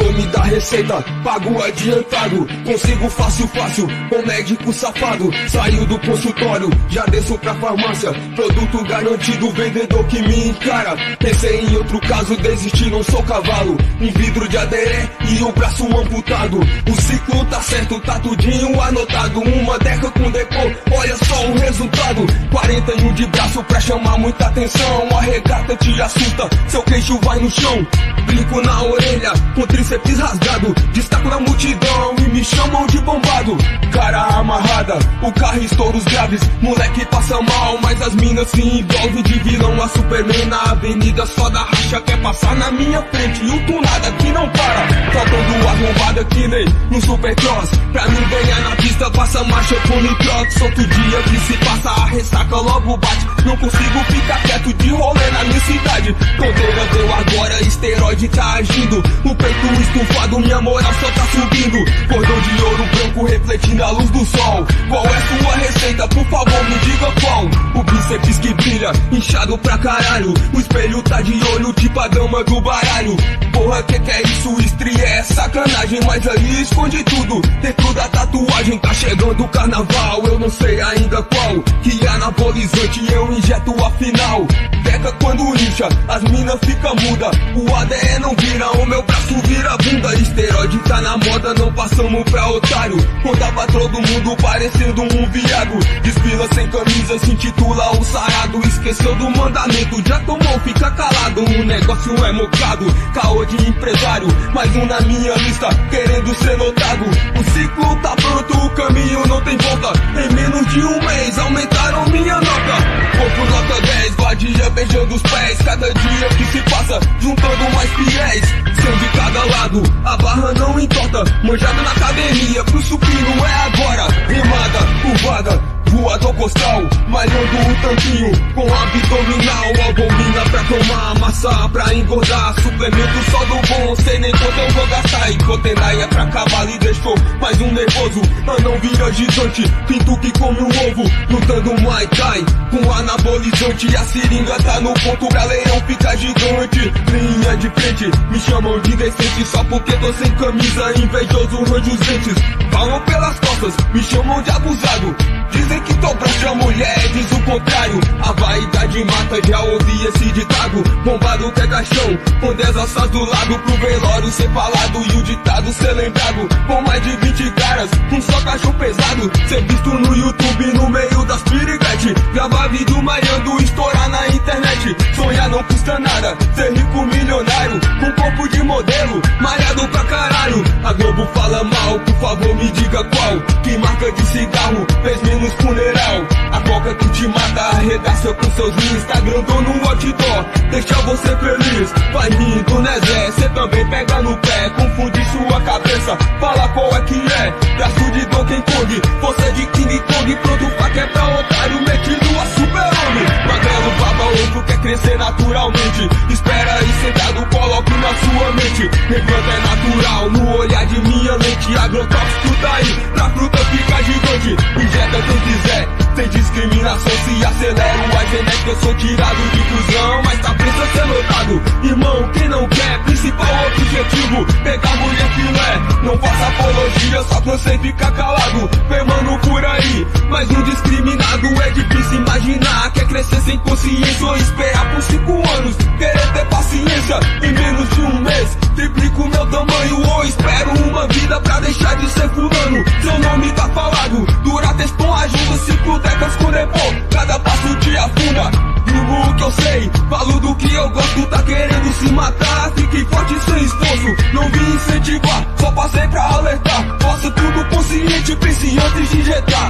nome da receita, pago adiantado, consigo fácil, com médico safado. Saiu do consultório, já desço pra farmácia, produto garantido, vendedor que me encara. Pensei em outro caso, desisti, não sou cavalo. Um vidro de aderé e o braço amputado. O ciclo tá certo, tá tudinho anotado. Uma década com decor, olha só o resultado. 41 de braço pra chamar muita atenção. A regata te assusta, seu queixo vai no chão. Brinco na orelha, com tríceps rasgado. Destaco na multidão e me chamam de bombado. Cara amarrada, o carro estoura os graves. Moleque passa mal, mas as minas se envolvem. De vilão a Superman na avenida, só da racha quer passar na minha frente. E o tunada que não para, faltando arrombada que nem no Supercross. Pra mim ganhar na pista, passa marcha com nitrox. Outro dia que se passa a ressaca logo bate. Não consigo ficar quieto de rolê na minha cidade. Tonteira deu agora, esteroide tá agindo. O peito estufado, minha moral só tá subindo. Cordão de ouro branco refletindo a luz do sol. Qual é sua receita? Por favor me diga qual. O bíceps que brilha, inchado pra caralho. O espelho tá de olho, tipo a dama do baralho. Porra, que é isso? Estria é sacanagem, mas aí esconde tudo dentro da tatuagem. Tá chegando o carnaval, eu não sei ainda qual. Que anabolizante eu injeto afinal. Peca quando incha, as minas fica muda. O ADE não vira, o meu braço vira bunda. Esteroide tá na moda, não passamos pra otário. Conta pra todo mundo parecendo um viado. Desfila sem camisa, se intitula o sarado. Esqueceu do mandamento, já tomou, fica calado. O negócio é mocado, caô de empresário. Mais um na minha lista, querendo ser notado. O ciclo tá pronto, o caminho não tem volta. Em menos de um mês aumentaram minha nota. Corpo nota 10, vadia beijando os pés. Cada dia que se passa, juntando mais fiéis. 100 de cada lado, a barra não entorta. Manjado na academia, pro supino é agora. Rimada, curvada, voador postal. Malhando o tanquinho, com abdominal. Albumina pra tomar, massa pra engordar. Suplemento só do bom, sei nem quanto eu vou gastar. E cotendaia pra cavalo e deixou mais um nervoso. Anão vira gigante, pinto que come um ovo. Lutando Muay Thai, com anabolizante. A seringa tá no ponto, galera fica gigante. Linha de frente, me chamam de decente. Só porque tô sem camisa, invejoso range os dentes. Falam pelas costas, me chamam de abusado. Dizem que tô broxa, mulher diz o contrário. A vaidade mata, já ouvi esse ditado. Bombado que é caixão, com 10 alças do lado. Pro velório ser falado e o ditado ser lembrado. Com mais de 20 caras, um só cachorro pesado. Ser visto no YouTube, no meio das piriguete. Gravar vídeo malhando, estourar na internet. Sonhar não custa nada, ser rico milionário. Com corpo de modelo, malhado pra caralho. A Globo fala mal, por favor me diga qual. Que marca de cigarro fez menos funeral. A coca que te mata, arregaça com seus Instagram ou no outdoor. Deixa você feliz, vai rindo né Zé. Cê também pega no pé, confunde sua cabeça. Fala qual é que é, braço de Donkey Kong. Você de King Kong, pronto pra quebrar otário. Metido a super-homem, magrelo baba outro quer crescer naturalmente. Espera aí sentado, coloque na sua mente. Replanta é natural, no olhar de minha lente. Agrotóxico tá aí, pra fruta fica gigante. Injeta quem quiser, sem discriminação. Se acelera a genética, eu sou tirado de fusão. Mas tá preso a ser notado, irmão, quem não quer. Principal objetivo, pegar mulher filé. Não faça apologia, só pra você ficar calado. Vem mano por aí, mas um discriminado. É difícil imaginar, quer crescer sem consciência. Ou esperar por 5 anos, querer ter paciência. Em menos de um mês, triplico meu tamanho. Ou espero uma vida pra deixar de ser fulano. Seu nome tá falado, dura textão ajuda. 5 décadas com depois, cada passo te afunda. Digo o que eu sei, falo do que eu gosto. Tá querendo se matar, fique forte sem esforço. Não vim incentivar, só passei pra alertar. Faço tudo consciente, pense antes de injetar.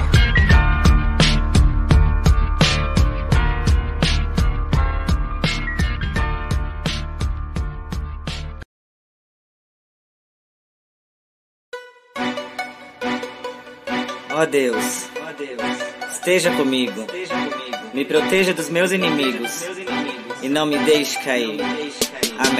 Ó Deus, esteja comigo, me proteja dos meus inimigos e não me deixe cair. Amém.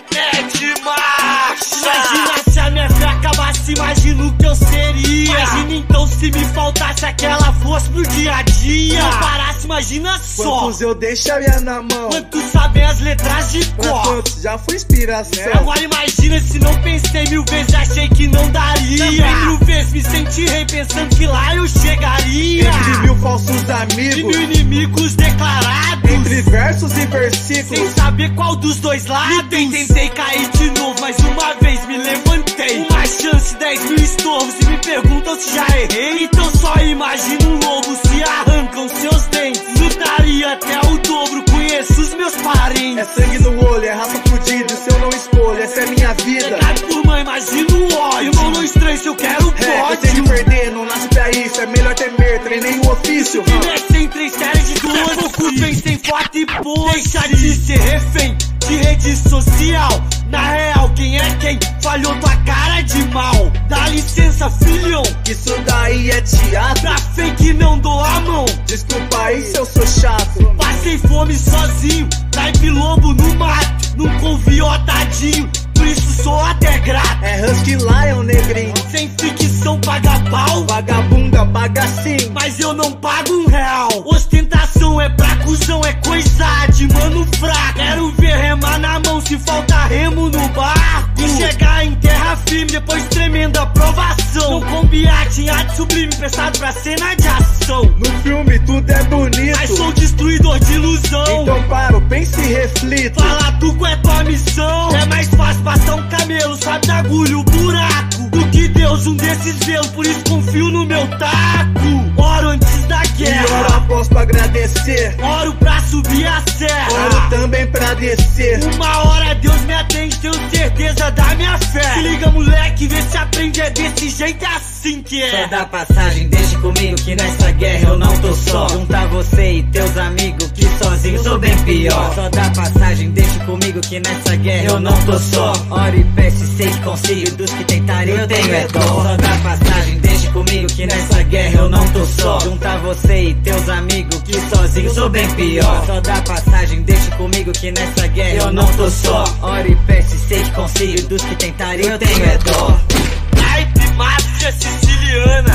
mete marcha. Imagina se a minha fé acabasse, imagina o que eu seria. Imagina então se me faltasse aquela força pro dia a dia. Não parasse, imagina só. Quantos eu deixaria na mão, quantos sabem as letras de cor. Quantos já foi inspiração. Agora imagina se não pensei 1000 vezes, achei que não daria. Também 1000 vezes me senti rei, pensando que lá eu chegaria. Entre 1000 falsos amigos e 1000 inimigos declarados, entre versos e versículos, sem saber qual dos dois lados. Tentei cair de novo, mas uma vez me levantei. Uma chance, 10.000 estorvos, e me perguntam se já errei. Então só imagina um lobo se arrancam seus dentes. Lutaria até o dobro, conheço os meus parentes. É sangue no olho, é raça fudida, se eu não escolho, essa é minha vida. Pegado por mãe, imagina o ódio. Irmão, não estranho se eu quero pódio. Eu sei de perder, não nasce pra isso, é melhor temer, treinei o ofício. Comecei em 3 séries de 12, pouco bem sem foto e pose. Deixa de ser refém de rede social. Na real, quem é quem? Falhou tua cara de mal. Dá licença, filhão, isso daí é teatro. pra fake não dou a mão. Desculpa aí se eu sou chato. Passei fome sozinho, naipe lobo no mato. Nunca ouvi ó tadinho, por isso sou até grato. É Husky Lion, negrinho, sem ficção paga pau. vagabunda paga sim, mas eu não pago R$1. Ostentação é pra cuzão, é coisa de mano fraco. Quero ver remar na mão se falta remo no barco. E chegar em terra firme depois tremenda aprovação. Não combate em arte sublime, pensado pra cena de ação. No filme tudo é bonito, mas sou destruidor de ilusão. então paro, pense e reflito. Fala tu qual é tua missão. É mais fácil passar um camelo, sabe da agulha o buraco, do que Deus um desses velos, por isso confio no meu taco. Oro antes da guerra, e oro após pra agradecer, oro pra subir a serra, oro também pra descer. Uma hora Deus me atende, tenho certeza da minha fé. Se liga moleque, vê se aprende, é desse jeito, é assim que é. Só dá passagem, deixe comigo que nessa guerra eu não tô só. Juntar você e teus amigos que sozinho sou bem pior. Só dá passagem, deixe comigo que nessa guerra eu não tô só. Oro e peço e sei que consigo, dos que tentarem eu tenho é dó. Só dá passagem, deixe comigo que nessa guerra eu não tô só. Juntar você e teus amigos que sozinho sou bem pior. Só dá passagem, deixe comigo que nessa guerra eu não tô só. Oro e peço e sei que consigo, dos que tentarem eu tenho é dó. Naipe máfia siciliana,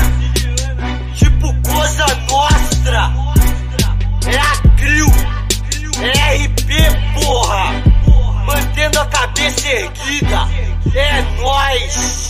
tipo Cosa Nostra. É a CRIO, é RP, porra. Mantendo a cabeça erguida, é nóis.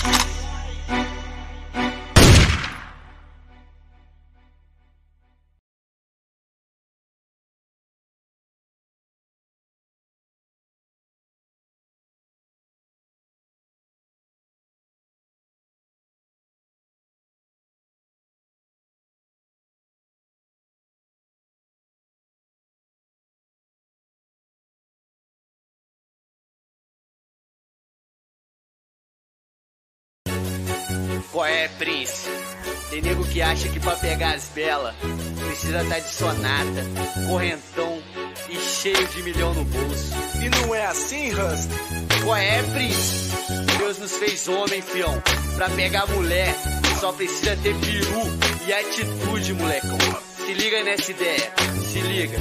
Qual é, Prince? Tem nego que acha que pra pegar as belas precisa tá de sonata, correntão e cheio de milhão no bolso. E não é assim, Rust? Qual é, Prince? Deus nos fez homem, fião. Pra pegar mulher só precisa ter peru e atitude, molecão. Se liga nessa ideia, se liga.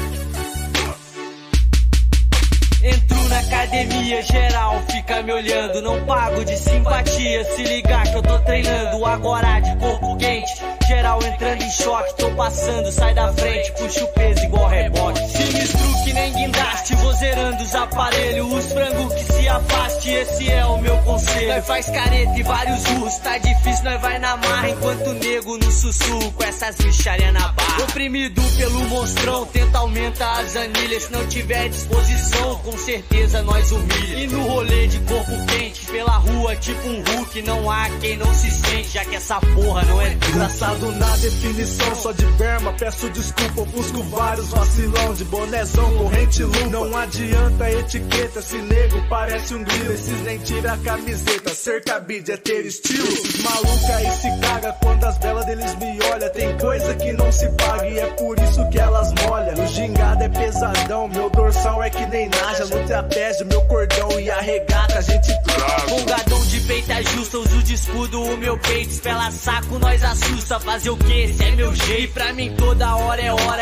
Entro na academia, geral fica me olhando. Não pago de simpatia, se ligar que eu tô treinando. Agora de corpo quente, geral entrando em choque. Tô passando, sai da frente, puxa o peso igual rebote. Sinistro que nem guindaste, vou zerando os aparelhos. Os frangos que se afaste, esse é o meu conselho. Nós faz careta e vários urros, tá difícil, nós vai na marra. Enquanto nego no sussurro, com essas micharia na barra. Oprimido pelo monstrão, tenta aumentar as anilhas. Se não tiver disposição, com certeza nós humilha. E no rolê de corpo quente, pela rua tipo um Hulk, não há quem não se sente, já que essa porra não é tudo. Engraçado na definição, só de berma, peço desculpa, busco vários vacilão. De bonézão, corrente lu, não adianta etiqueta, se nego parece um grilo. Esses nem tira a camiseta, ser cabide é ter estilo. Esses maluca aí se caga quando as belas deles me olham. Tem coisa que não se paga e é por isso que elas molham. O gingado é pesadão, meu dorsal é que nem naja. No trapézio, meu cordão e a regata a gente trava. Folgadão de peito é justo, uso de escudo o meu peito. Espela saco, nós assusta, fazer o que? Esse é meu jeito. E pra mim toda hora é hora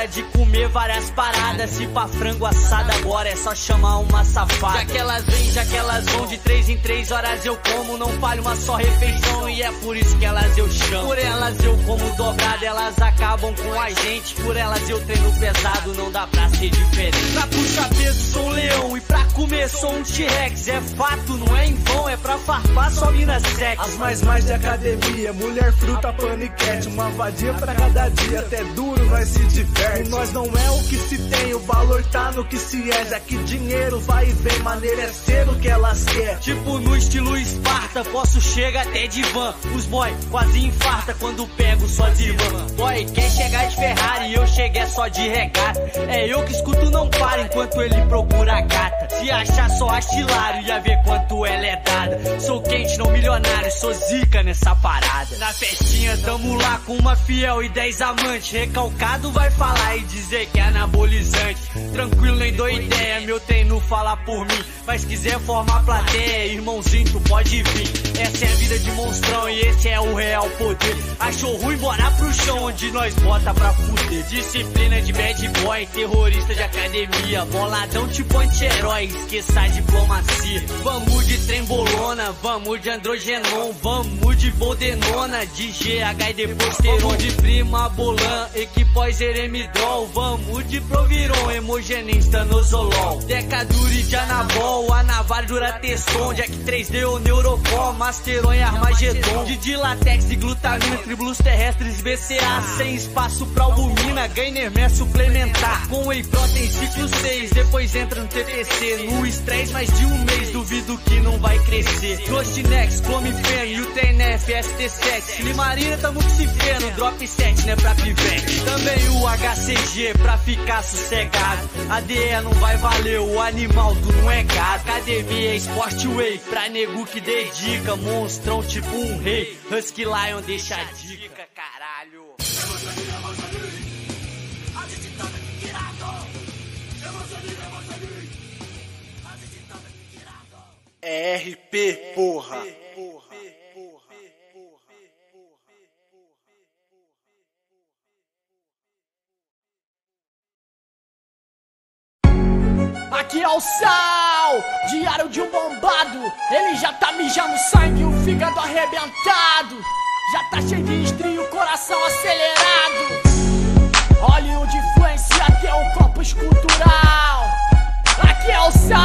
hora de comer várias paradas. Se pra frango assado agora é só chamar uma safada. Já que elas vêm, já que elas vão, de 3 em 3 horas eu como. Não falho uma só refeição e é por isso que elas eu chamo. Por elas eu como dobrado, elas acabam com a gente. Por elas eu treino pesado, não dá pra ser diferente. Pra puxar peso sou um leão e pra comer sou um T-Rex. É fato, não é em vão, é pra farpar só mina sexy. As mais de academia, mulher, fruta, paniquete. Uma vadia pra cada dia, até duro nós se diverte. E nós não é o que se tem, o valor tá no que se é. Já que dinheiro vai e vem, maneira é ser o que elas quer. Tipo no estilo Esparta, posso chegar até de van. Os boy quase infarta quando pego só de van. Boy quer chegar de Ferrari, eu cheguei só de regata. É eu que escuto não para enquanto ele procura a gata. Se achar só acha hilário, ia ver quanto ela é dada. Sou quente, não milionário, sou zica nessa parada. Na festinha tamo lá com uma fiel e 10 amantes. Recalcado vai falar e dizer que é anabolizante. Tranquilo, nem dou ideia, meu treino fala por mim. Mas quiser formar plateia, irmãozinho, tu pode vir. Essa é a vida de monstrão e esse é o real poder. Achou ruim, bora pro chão onde nós bota pra fuder. Disciplina de bad boy, terrorista de academia. Boladão tipo anti-herói, esqueça a diplomacia. Vamos de trembolona, vamos de androgenon. Vamos de boldenona, de GH e deposteron. Vamos de prima bolan, equipós eremidrol. Vamos de proviron, hemogenista nozolol. Decadure de anabol, anavar duratesson. Jack 3D ou neurocom, masteron e armagedon. De latex e glutamina, tribulus terrestres BCA. Sem espaço pra albumina, Gainerman suplementar. Com whey protein ciclo 6, depois entra no TTC. No estresse mais de um mês, duvido que não vai crescer. Ghostinex, Clomifeno e o TNF ST7. Limarina tamo que se feno, drop 7 né pra pivete. Também o HCG pra ficar sossegado. ADE não vai valer, o animal tu não é gado. Academia é Sport Whey, pra nego que dedica. Monstrão tipo um rei, Husky Lion deixa a dica, caralho. É RP, porra. Aqui é o Sal, diário de um bombado. Ele já tá mijando sangue, o fígado arrebentado. Já tá cheio de estrio, o coração acelerado. Hollywood influência, aqui é o copo escultural. Aqui é o Sal.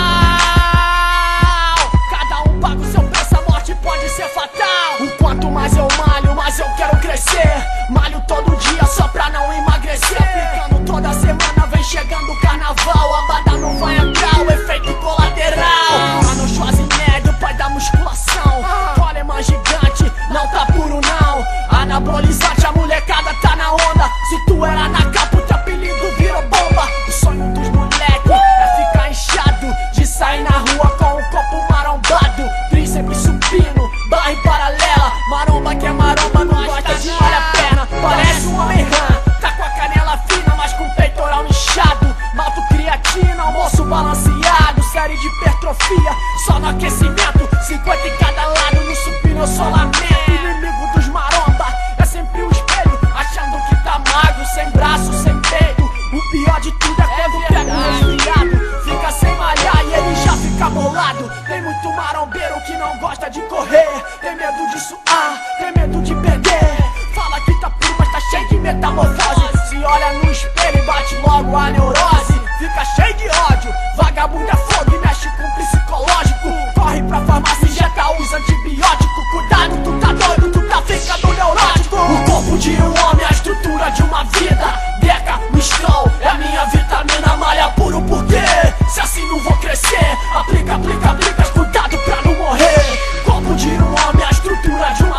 Cada um paga o seu preço, a morte pode ser fatal. O quanto mais eu malho, mais eu quero crescer. Malho todo dia só pra não emagrecer. Aplicando toda semana, vem chegando o carnaval. A bada não vai entrar, o efeito colateral. Mano Schwarzenegger, pai da musculação. Coleman gigante, não tá puro não. Anabolizante, a molecada tá na onda. Se tu era na capa, o teu apelido virou bomba. O sonho dos moleques é ficar inchado, de sair na rua com um copo marombado. Tríceps supino, barra em paralela. Maromba que é maromba, não gosta de malha-perna. Parece um homem-rã, tá com a canela fina, mas com o peitoral inchado. Malto creatina, almoço balanceado. Série de hipertrofia, só no aquecimento. 50 em cada lado, no supino eu só lamento. Inimigo dos maromba, é sempre o espelho, achando que tá magro, sem braço, sem peito. O pior de tudo é quando pega um resfriado, fica sem malhar e ele já fica bolado. Tem muito marombeiro que não gosta de correr, tem medo de suar, tem medo de perder. Fala que tá puro, mas tá cheio de metamorfose. Se olha no espelho e bate logo a neurose. Fica cheio de ódio, vagabundo é fogo e mexe com o psicológico. Corre pra farmácia, injeta os antibióticos. Cuidado, tu tá doido, tu tá ficando neurótico. O corpo de um homem, a estrutura de uma vida. Deca, Mistral, é a minha vitamina. Malha puro por quê? Se assim não vou crescer. Aplica, aplica, aplica, cuidado pra não morrer. Corpo de um homem, a estrutura de uma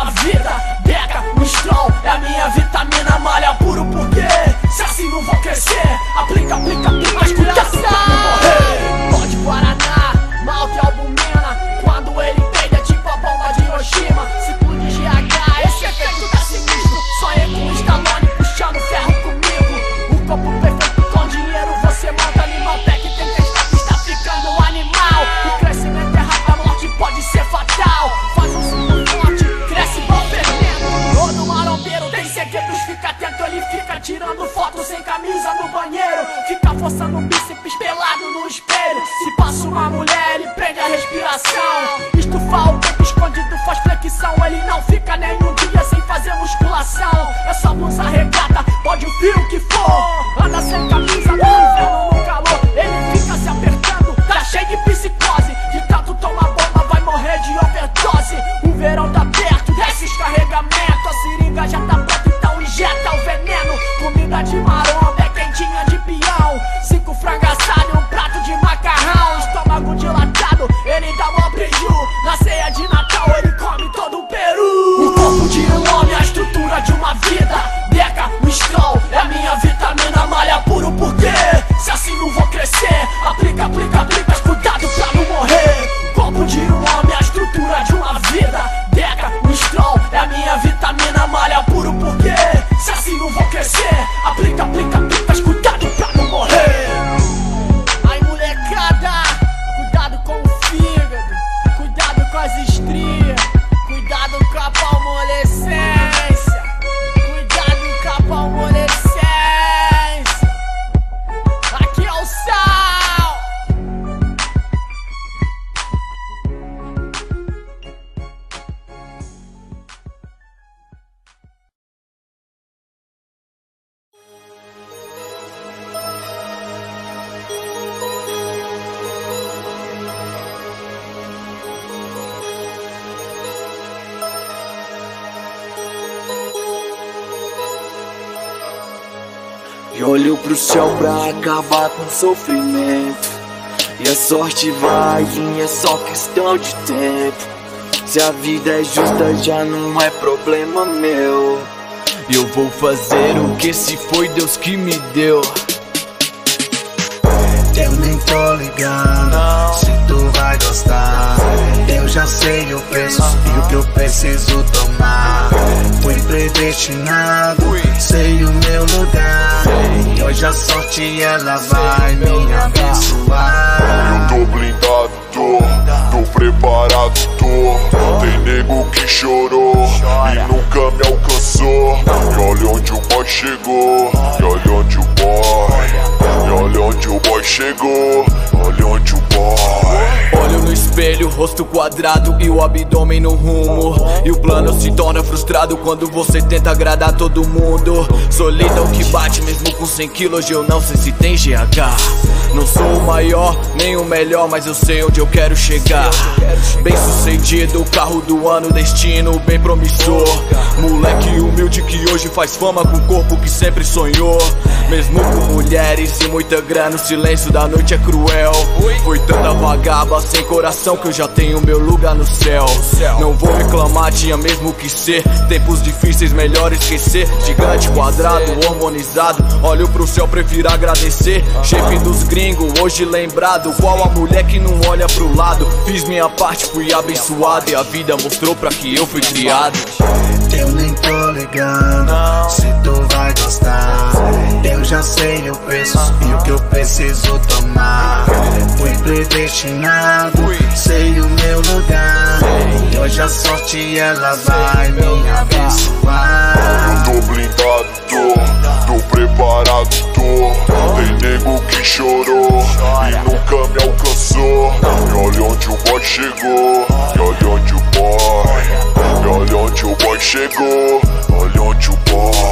forçando o bíceps pelado no espelho. Se passa uma mulher, ele prende a respiração. Estufa o tempo escondido, faz flexão. Ele não fica nem um dia sem fazer musculação. É só blusa regata, pode o frio que for. Anda sem camisa no inverno, no calor. Ele fica se apertando, tá cheio de psicose. De tanto tomar bomba, vai morrer de overdose. O verão tá perto, desce os carregamentos. A seringa já tá pronta, então injeta o veneno. Comida de maromba é quentinha de peão. 5 frango assado e um prato de macarrão. Estômago dilatado, ele dá mó preju. Na ceia de Natal ele come todo o peru. O corpo de um homem, a estrutura de uma vida. Deca, o Stroll é a minha vitamina. Malha puro porque se assim não vou crescer. Aplica, aplica, aplica, cuidado pra não morrer. O corpo de um homem, a estrutura de uma vida. Deca, o Stroll é a minha vitamina. Malha puro porque se assim não vou crescer. Aplica, aplica, aplica, cuidado pra não morrer. Aí molecada, cuidado com o fígado, cuidado com as estrias, cuidado com a palmolescência, cuidado com a palmolescência. Aqui é o sal. E olho pro céu pra acabar com o sofrimento. E a sorte vai vir, é só questão de tempo. Se a vida é justa já não é problema meu. Eu vou fazer o que se foi Deus que me deu. Eu nem tô ligando se tu vai gostar. Eu já sei o preço e o que eu preciso tomar. Fui predestinado, sei o meu lugar. E hoje a sorte ela vai me abençoar. Eu tô blindado, tô preparado, tô. Tem nego que chorou e nunca me alcançou. E olha onde o boy chegou, e olha onde o boy, e olha onde o boy chegou, olha onde o boy. Olho no espelho, rosto quadrado e o abdômen no rumo. E o plano se torna frustrado quando você tenta agradar todo mundo. Solidão que bate mesmo com 100 quilos, eu não sei se tem GH. Não sou o maior, nem o melhor, mas eu sei onde eu quero chegar. Bem sucedido, carro do ano, destino bem promissor. Moleque humilde que hoje faz fama com o corpo que sempre sonhou. Mesmo com mulheres e muita grana, o silêncio da noite é cruel. Foi tanta vagaba sem coração que eu já tenho meu lugar no céu. Não vou reclamar, tinha mesmo que ser. Tempos difíceis, melhor esquecer. Gigante, quadrado, harmonizado. Olho pro céu, prefiro agradecer. Shape dos gringos, hoje lembrado. Qual a mulher que não olha pro lado? Fiz minha parte, fui abençoado. E a vida mostrou pra que eu fui criado. Eu nem tô ligando se tu vai gostar. Eu já sei o preço e o que eu preciso tomar. Fui predestinado, sei o meu lugar. E hoje a sorte ela vai me abençoar. Eu tô blindado, tô preparado, tô. Tem nego que chorou e nunca me alcançou. E olha onde o boy chegou, e olha onde o boy, e olha onde o boy chegou, olha onde o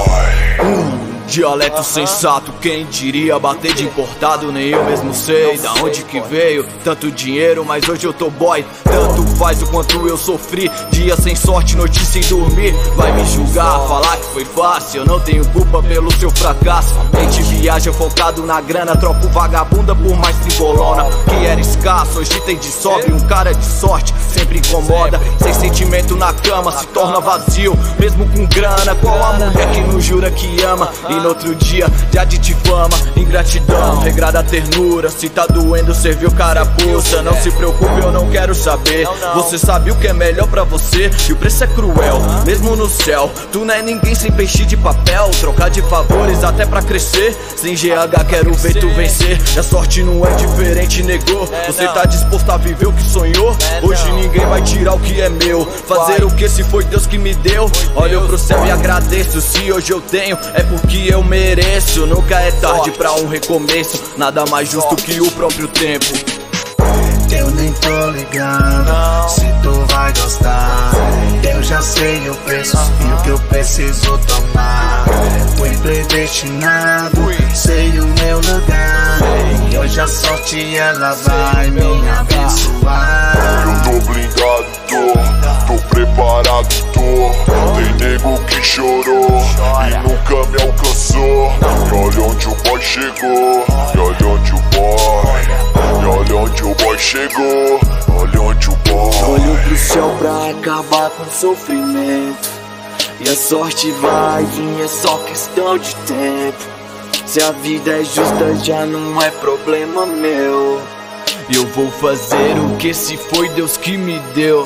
boy. Dialeto sensato, quem diria bater de importado? Nem eu mesmo sei da onde que veio tanto dinheiro, mas hoje eu tô boy. Tanto faz o quanto eu sofri, dia sem sorte, noite sem dormir. Vai me julgar, falar que foi fácil, eu não tenho culpa pelo seu fracasso. A gente viaja focado na grana, troco vagabunda por mais tribolona. Que era escasso, hoje tem de sobra, um cara de sorte sempre incomoda. Sem sentimento na cama, se torna vazio, mesmo com grana. Qual a mulher que não jura que ama e no outro dia já de difama? Ingratidão, regrada ternura. Se tá doendo, serviu carapuça. Não se preocupe, eu não quero saber. Você sabe o que é melhor pra você, e o preço é cruel, mesmo no céu. Tu não é ninguém sem peixe de papel. Trocar de favores até pra crescer. Sem GH quero ver tu vencer. E a sorte não é diferente, negou. Você tá disposto a viver o que sonhou? Hoje ninguém vai tirar o que é meu. Fazer o que se foi Deus que me deu. Olho pro céu e agradeço. Se hoje eu tenho, é porque eu mereço. Nunca é tarde pra um recomeço. processo, nada mais justo que o próprio tempo. Eu nem tô ligando se tu vai gostar. Eu já sei o preço e o que eu preciso tomar. Fui predestinado, sei o meu lugar. E hoje a sorte ela vai me abençoar. Eu tô blindado, tô preparado, tô. Tem nego que chorou e nunca me alcançou. E olha onde o boy chegou, e olha onde o boy, e olha onde o boy chegou, olha onde o boy. Olho pro céu pra acabar com o sofrimento, e a sorte vai vir, é só questão de tempo. Se a vida é justa já não é problema meu. Eu vou fazer o que se foi Deus que me deu.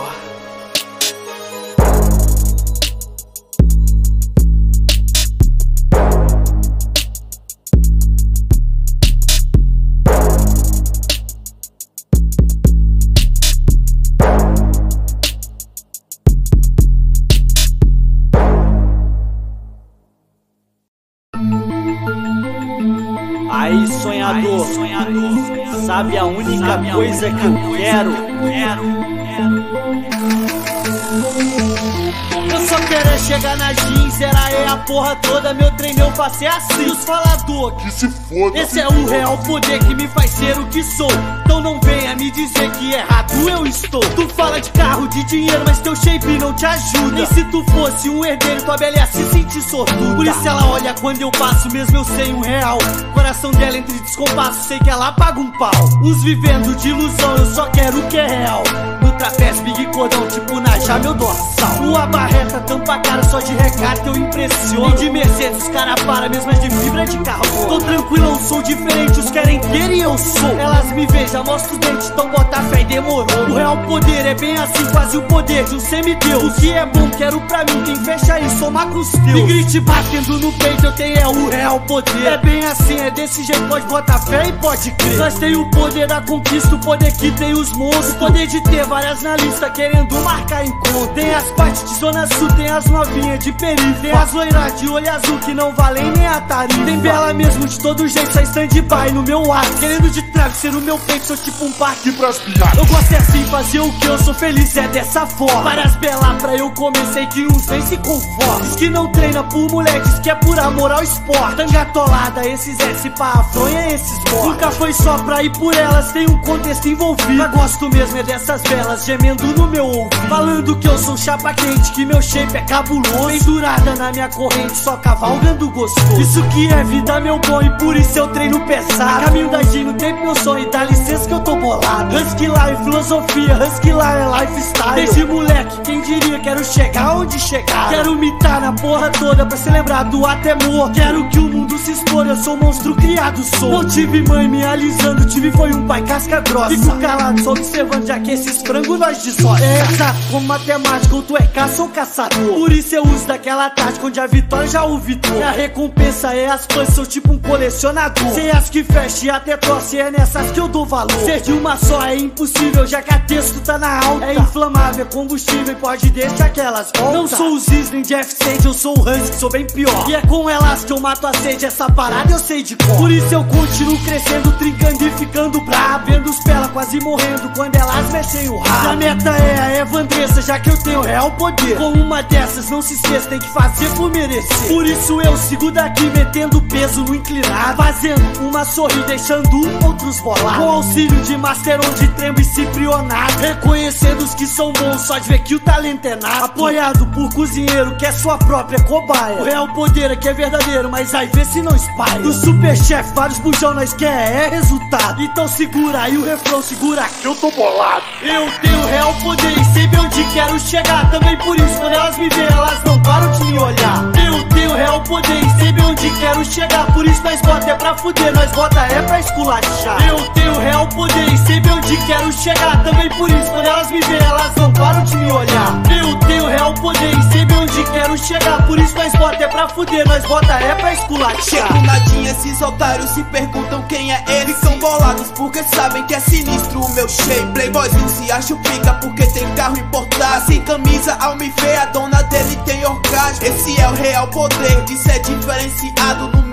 Aí, sonhador, sabe a única coisa que eu quero? Eu só quero é chegar na jeans, zerar a porra toda. Meu treino eu faço assim. Os falador que se foda. Esse é o real poder que me faz ser o que sou. Então não venha me dizer que errado eu estou. Tu fala de carro, de dinheiro, mas teu shape não te ajuda. Nem se tu fosse um herdeiro, tua bela ia se sentir sortuda. Por isso ela olha quando eu passo, mesmo eu sei um real. Coração dela entre descompassos, sei que ela paga um pau. Uns vivendo de ilusão, eu só quero o que é real. No trapézio, big cordão, tipo Najá, meu dorsal. Tua barreta tampa a cara, só de recado eu impressiono. Nem de Mercedes os cara para, mesmo as de fibra de carro. Tô tranquilão, sou diferente, os querem ter e eu sou. Elas me vejam, mostro os dentes, então bota fé e demorou. O real poder é bem assim, quase o poder de um semideus. O que é bom, quero pra mim, quem fecha aí, soma com os teus. Me grite batendo no peito, eu tenho é o real poder. É bem assim, é desse jeito, pode botar fé e pode crer. Nós tem o poder da conquista, o poder que tem os monstros. O poder de ter várias na lista, querendo marcar encontro. Tem as partes de zona sul, tem as novinhas de periferia. Tem as loiras de olho azul que não valem nem a tarifa. Tem bela mesmo de todo jeito, só stand-by no meu ar. Querendo de travesseiro no meu peito, sou tipo um parque pras piadas. Eu gosto é assim, fazer o que eu sou feliz é dessa forma. Várias belas pra eu comer, sei que uns nem se conformam. Diz que não treina por mulher, diz que é por amor ao esporte. Tanga atolada, esses S pra afronha, esses mortos. Nunca foi só pra ir por elas, tem um contexto envolvido. Mas gosto mesmo é dessas belas, gemendo no meu ouvido. Falando que eu sou chapa quente, que meu shape é cabuloso. Pendurada na minha corrente, só cavalgando gostoso. Isso que é vida, meu bom, e por isso eu treino pesado. Caminho da G no tempo, meu sonho, dá licença que eu tô bolado. Husky lá é filosofia, Husky lá é lifestyle. Desde moleque, quem diria, quero chegar onde chegar. Quero mitar na porra toda pra ser lembrado até morto. Quero que o mundo se expor, eu sou um monstro criado, sou. Não tive mãe me alisando, tive foi um pai casca grossa. Fico calado, só observando, já que esses frangos nós desossa. É exato, como matemática, ou tu é caça ou caçador. Por isso eu uso daquela tática onde a vitória já o vitou. A recompensa é as fãs, sou tipo um colecionador. Sei as que fecha e até torce, é nessas que eu dou valor. Ser de uma só é impossível, já que a texto tá na alta. É inflamável, é combustível e pode deixar que elas voltam. Não sou o Cisne de F-Sage, eu sou o Husky, sou bem pior. E é com elas que eu mato a sede, essa parada eu sei de cor. Por isso eu continuo crescendo, trincando e ficando brabo. Vendo os pela quase morrendo quando elas mexem o rabo. A meta é a Evandressa, já que eu tenho real poder. Com uma dessas, não se esqueça, tem que fazer por merecer. Por isso eu sigo daqui, metendo peso no inclinado. Fazendo uma sorrir, deixando outros bolar. Com auxílio de Master onde trembo e ciprionato. Reconhecendo os que são bons, só de ver que o talento é nato. Apoiado por cozinheiro, que é sua própria cobaia. O real poder é que é verdadeiro, mas aí vê se não espalha. Do super chef, vários bujão nós quer, é resultado. Então segura aí o refrão, segura que eu tô bolado. Eu tenho real poder e sei bem onde quero chegar. Também por isso, quando elas me veem, elas não param de me olhar. Eu tenho real poder e sei bem onde quero chegar. Por isso nós bota é pra fuder, nós bota é pra esculachar. Eu tenho real poder e sei bem onde quero chegar. Também por isso, quando elas me veem, elas não param de me olhar. Eu tenho real poder e sei bem onde quero chegar. Por isso nós bota é pra fuder, nós bota é pra esculachar. Chego nadinha, esses otários se perguntam quem é ele. Ficam bolados porque sabem que é sinistro o meu shape. Playboyzinho se acha pica porque tem carro importado. Sem camisa, ao me ver, a dona dele tem orgasmo. Esse é o real poder de ser diferenciado no meio da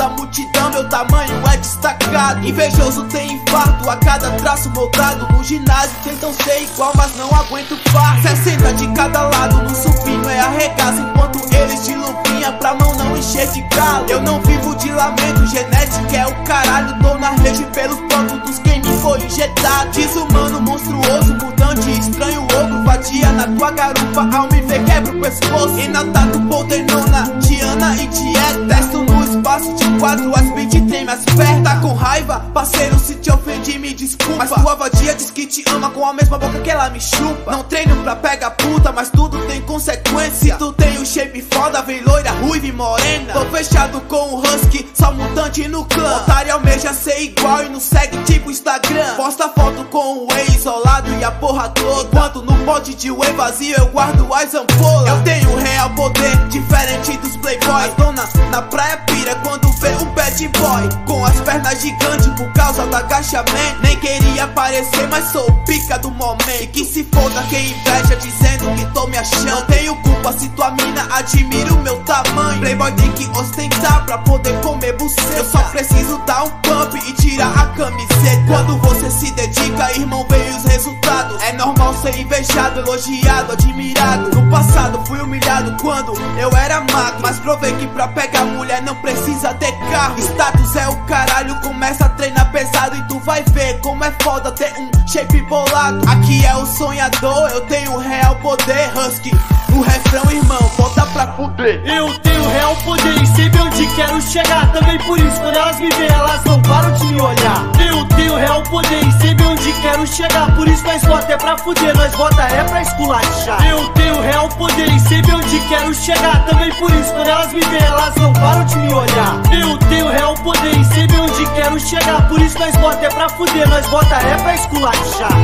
da multidão, meu tamanho é destacado. Invejoso tem infarto a cada traço moldado. No ginásio tentam ser igual, mas não aguento o fardo. 60 de cada lado, no supino é arregaço, enquanto eles de luvinha pra mão não encher de galo. Eu não vivo de lamento, genética é o caralho. Tô na rede pelos produtos quem me foi injetado. Desumano, monstruoso, mudante, estranho, ogro. Vadia na tua garupa, ao me ver quebra o pescoço. Enatado, poldenona, Diana e Dieta. Testo no espaço de 4, as beat tem minhas pernas. Tá com raiva? Parceiro, se te ofendi me desculpa. Mas tua vadia diz que te ama com a mesma boca que ela me chupa. Não treino pra pegar puta, mas tudo tem consequência. Se tu tem um shape foda, vem loira, ruiva e morena. Tô fechado com o Husky, só mutante no clã. Otário almeja ser igual e não segue tipo Instagram. Posta foto com o whey isolado e a porra toda, enquanto no pote de whey vazio eu guardo as ampolas. Eu tenho real poder, diferente dos playboys. Dona na praia pira quando vê um bad boy com as pernas gigantes por causa do agachamento. Nem queria aparecer, mas sou o pica do momento. E que se foda quem inveja dizendo que tô me achando. Não tenho culpa se tua mina admira o meu tamanho. Playboy tem que ostentar pra poder comer buceta. Eu só preciso dar um pump e tirar a camiseta. Quando você se dedica, irmão, veio os resultados. É normal ser invejado, elogiado, admirado. No passado fui humilhado quando eu era magro, mas provei que pra pegar mulher não precisa ter carro. Status é o caralho, começa a treinar pesado e tu vai ver como é foda ter um shape bolado. Aqui é o sonhador, eu tenho real poder. Husky, o refrão, irmão, bota pra fuder. Eu tenho real poder e sei bem onde quero chegar. Também por isso, quando elas me veem, elas não param de me olhar. Eu tenho real poder e sei bem onde quero chegar. Por isso nós bota é pra fuder, nós bota é pra esculachar. Eu tenho real poder e sei bem onde quero chegar. Também por isso, quando elas me veem, elas não param de me olhar. Eu tenho real poder e sei bem onde quero chegar. Por isso nós bota é pra fuder, nós bota é pra esculachar.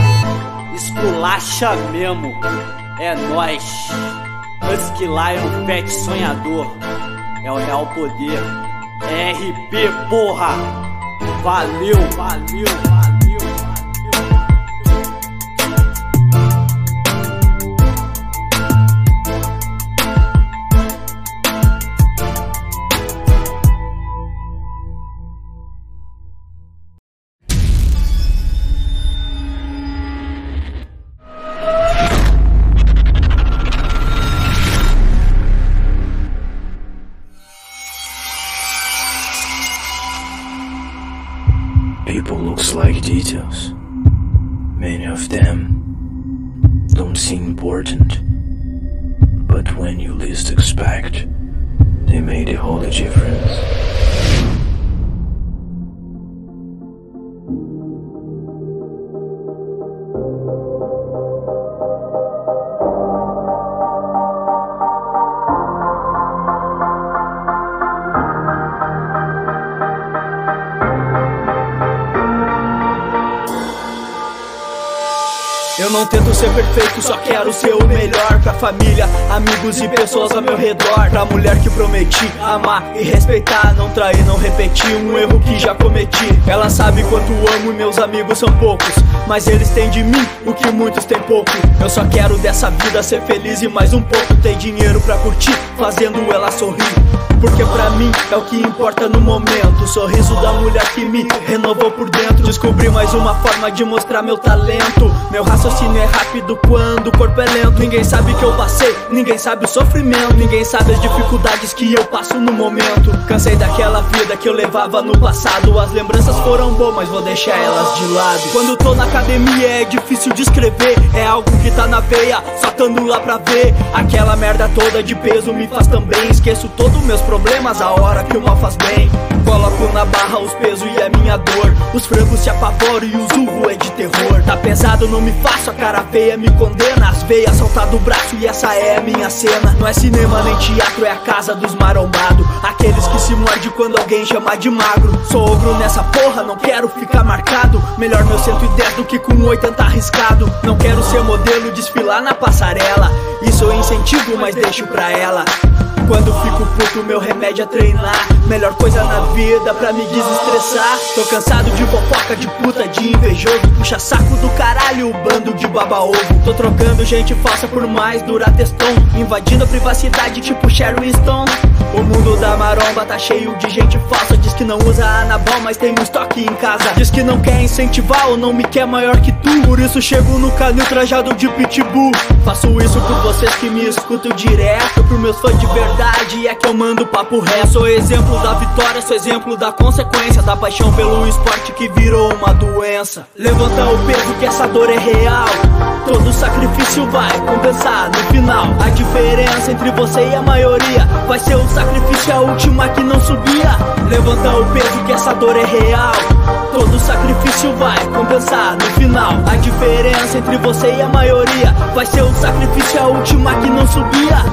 Esculacha mesmo, é nóis. Husky Lion, pet sonhador, é o real poder. É RP, porra. Valeu, valeu, valeu, valeu. People looks like details. Many of them don't seem important, but when you least expect, they made a whole difference. Eu não tento ser perfeito, só quero ser o melhor pra família, amigos e pessoas ao meu redor. Pra mulher que prometi amar e respeitar, não trair, não repetir um erro que já cometi. Ela sabe quanto amo e meus amigos são poucos, mas eles têm de mim o que muitos têm pouco. Eu só quero dessa vida ser feliz e mais um pouco. Ter dinheiro pra curtir, fazendo ela sorrir, porque pra mim é o que importa no momento. O sorriso da mulher que me renovou por dentro. Descobri mais uma forma de mostrar meu talento. Meu raciocínio é rápido quando o corpo é lento. Ninguém sabe que eu passei, ninguém sabe o sofrimento, ninguém sabe as dificuldades que eu passo no momento. Cansei daquela vida que eu levava no passado. As lembranças foram boas, mas vou deixar elas de lado. Quando tô na academia é difícil de escrever, é algo que tá na veia, só tando lá pra ver. Aquela merda toda de peso me faz também. Esqueço todos meus problemas a hora que o mal faz bem. Coloco na barra os pesos e a minha dor. Os frangos se apavoram e o urro é de terror. Tá pesado, não me faço, a cara feia me condena. As veias saltar do braço e essa é a minha cena. Não é cinema nem teatro, é a casa dos marombados. Aqueles que se mordem quando alguém chama de magro. Sou ogro nessa porra, não quero ficar marcado. Melhor meu 110 do que com 80 arriscado. Não quero ser modelo, desfilar na passarela. Isso eu incentivo, mas deixo pra ela. Quando fico puto, meu remédio é treinar. Melhor coisa na vida pra me desestressar. Tô cansado de fofoca, de puta, de invejoso, puxa saco do caralho, bando de baba-ovo. Tô trocando gente falsa por mais Durateston, invadindo a privacidade tipo Sharon Stone. O mundo da maromba tá cheio de gente falsa. Diz que não usa Anabol, mas tem um estoque em casa. Diz que não quer incentivar ou não me quer maior que tu. Por isso chego no canil trajado de pitbull. Faço isso por vocês que me escutam direto, por meus fãs de verdade é que eu mando papo reto. Sou exemplo da vitória, sou exemplo da consequência, da paixão pelo esporte que virou uma doença. Levanta o peso que essa dor é real. Todo sacrifício vai compensar no final. A diferença entre você e a maioria vai ser o sacrifício, a última que não subia. Levanta o peso que essa dor é real. Todo sacrifício vai compensar no final. A diferença entre você e a maioria vai ser o sacrifício, a última que não subia.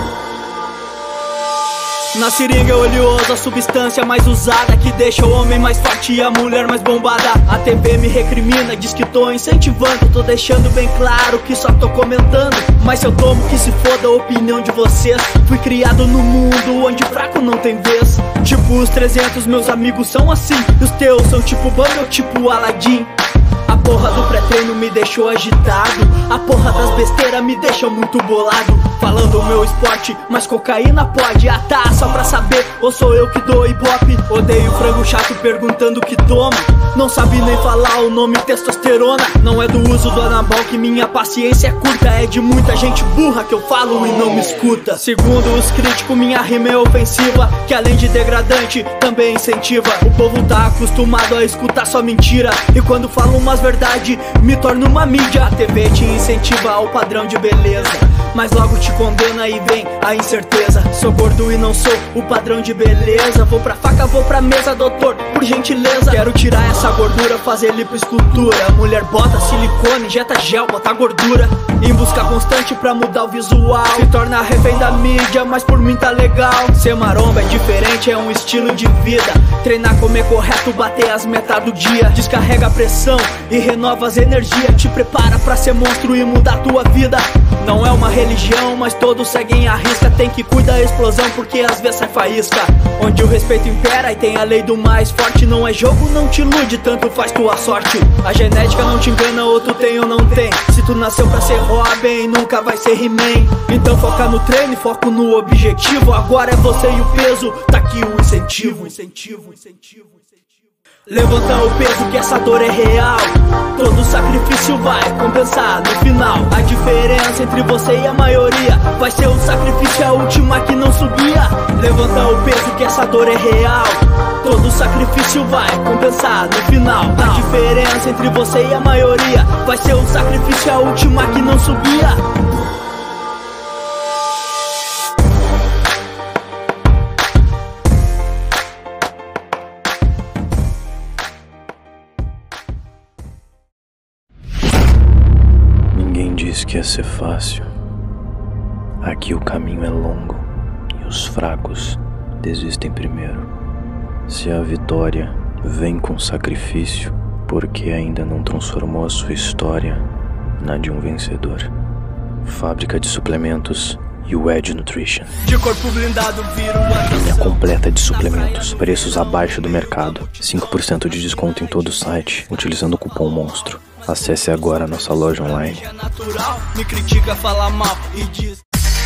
Na seringa é oleosa, a substância mais usada, que deixa o homem mais forte e a mulher mais bombada. A TV me recrimina, diz que tô incentivando. Tô deixando bem claro que só tô comentando. Mas se eu tomo, que se foda a opinião de vocês. Fui criado no mundo onde fraco não tem vez. Tipo os 300, meus amigos são assim. E os teus são tipo Bambi ou tipo Aladdin. A porra do pré-treino me deixou agitado. A porra das besteiras me deixou muito bolado. Falando o meu esporte, mas cocaína pode. Ah tá, só pra saber, ou sou eu que dou ibope? Odeio frango chato perguntando o que toma. Não sabe nem falar o nome testosterona. Não é do uso do Anabol que minha paciência é curta. É de muita gente burra que eu falo e não me escuta. Segundo os críticos, minha rima é ofensiva, que além de degradante, também incentiva. O povo tá acostumado a escutar só mentira, e quando falo umas verdade, me torna uma mídia. A TV te incentiva ao padrão de beleza, mas logo te condena e vem a incerteza. Sou gordo e não sou o padrão de beleza. Vou pra faca, vou pra mesa, doutor, por gentileza. Quero tirar essa gordura, fazer lipoescultura. Mulher bota silicone, injeta gel, bota gordura. Em busca constante pra mudar o visual. Se torna refém da mídia, mas por mim tá legal. Ser maromba é diferente, é um estilo de vida. Treinar, comer correto, bater as metas do dia. Descarrega a pressão e renova as energias. Te prepara pra ser monstro e mudar tua vida. Não é uma religião, mas todos seguem a risca. Tem que cuidar da explosão, porque às vezes sai faísca. Onde o respeito impera e tem a lei do mais forte. Não é jogo, não te ilude, tanto faz tua sorte. A genética não te engana, ou tu tem ou não tem. Se tu nasceu pra ser Robin, nunca vai ser He-Man. Então foca no treino e foco no objetivo. Agora é você e o peso, tá aqui o incentivo. Levanta o peso que essa dor é real. Todo sacrifício vai compensar no final. A diferença entre você e a maioria vai ser o sacrifício, a última que não subia. Levanta o peso que essa dor é real. Todo sacrifício vai compensar no final. A diferença entre você e a maioria vai ser o sacrifício, a última que não subia. Diz que ia ser fácil. Aqui o caminho é longo e os fracos desistem primeiro. Se a vitória vem com sacrifício, porque ainda não transformou a sua história na de um vencedor. Fábrica de suplementos UED Nutrition. De corpo blindado viro uma linha completa de suplementos, preços abaixo do mercado, 5% de desconto em todo o site, utilizando o cupom MONSTRO. Acesse agora a nossa loja online. Me critica, fala mal e diz.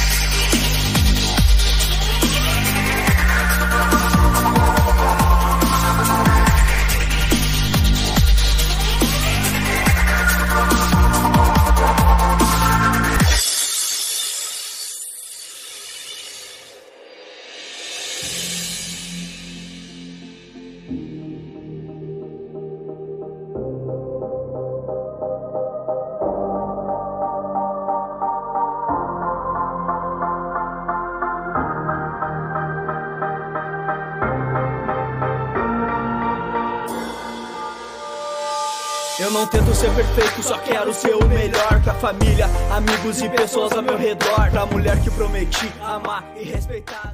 Eu não tento ser perfeito, só quero ser o melhor pra família, amigos e pessoas ao meu redor. Pra mulher que prometi amar e respeitar.